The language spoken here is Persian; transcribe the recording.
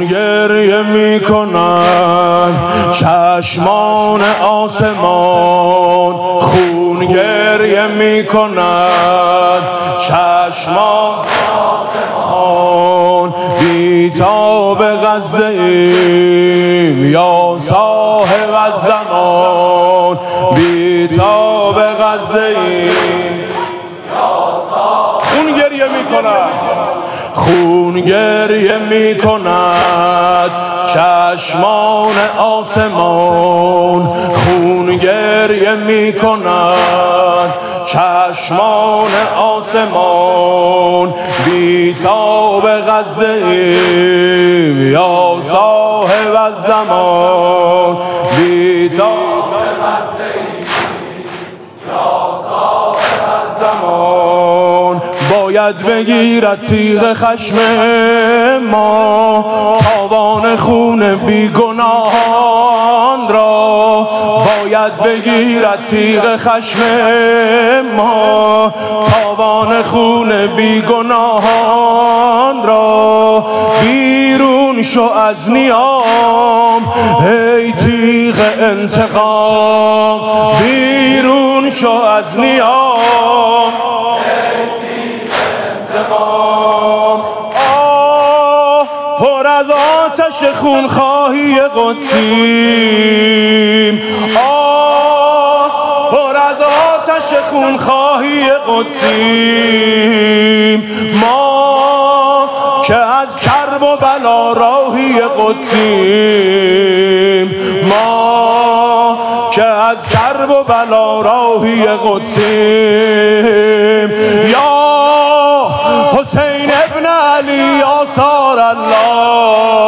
گریه می کند چشمان آسمان، خون گریه می کند چشمان آسمان. بی‌تاب غزه ایم یا صاحب الزمان، بی‌تاب غزه ایم یا صاحب. خون گریه می کند، خون گریه می کند چشمان آسمان، خون گریه می کند چشمان آسمان. بی‌تاب غزه ایم یا صاحب الزمان، بی‌تاب غزه ایم یا صاحب الزمان. باید بگیرد تیغ خشم ما تاوان خون بیگناهان را، باید بگیرد تیغ خشم ما تاوان خون بیگناهان را. بیرون شو از نیام ای تیغ انتقام، بیرون شو از نیام پر از آتش خونخواهی قدسیم، پر از آتش خونخواهی قدسیم. ما که از کرب و بلا راهی قدسیم، ما که از کرب و بلا راهی قدسیم. یا حسین ابن علی آثار الله،